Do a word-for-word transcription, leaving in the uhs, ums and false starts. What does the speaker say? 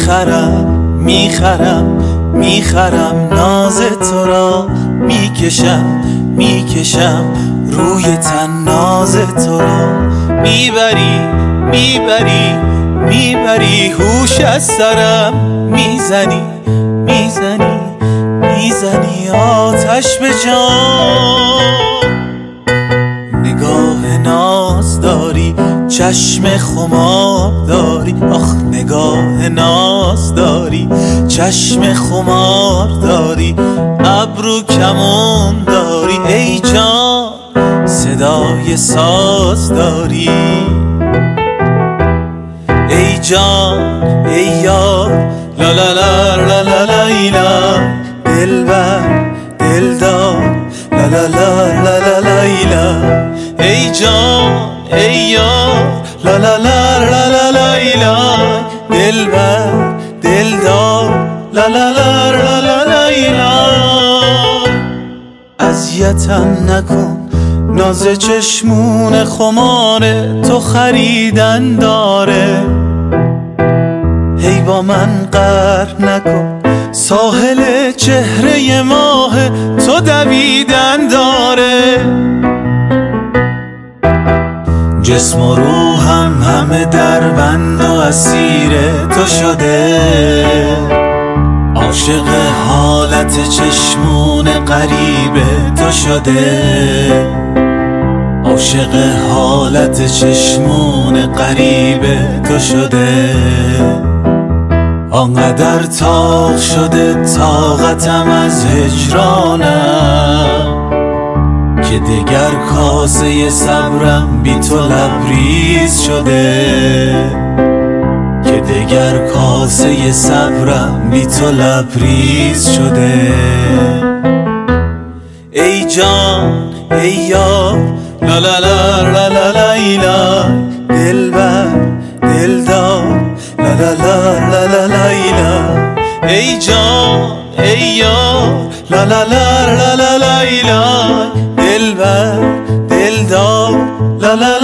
میخرم میخرم میخرم ناز تو را، میکشم میکشم روی تن ناز تو را. میبری میبری میبری هوش از سرم، میزنی میزنی میزنی آتش به جان. نگاه ناز داری، چشم خمار داری، آخ نگاه ناز داری، چشم خمار داری، ابرو کمون داری، ای جان صدای ساز داری. ای جان ای یار لا لا لا لا لا لا لا، دلبر دلدار لا لا لا لا لا لا لا. ای جان ای یار لا لا لا لا لا لا لا، دلبر دلدار لا لا لا لا لا لا لا. اذیتم نکن ناز چشمون خماره، تو خریدن داره. هی با من قهر نکن، ساحل چهره ماه تو دویدن داره. جسم و روحم همه در بند و اسیر تو شده، عاشق حالت چشمون غریب تو شده، عاشق حالت چشمون غریب تو شده. آنقدر تاق شده طاقتم از هجرانم، که دگر کاسه صبرم بی تو لبریز شده، که دگر کاسه صبرم بی تو لبریز شده. ای جان ای یار لا لا لا لا لا لا لا، دلبر دلدار لا لا لا لا لا لا لا. ای جان ای یار لا لا لا لا لا لا لا، دلبر دلدار لا لا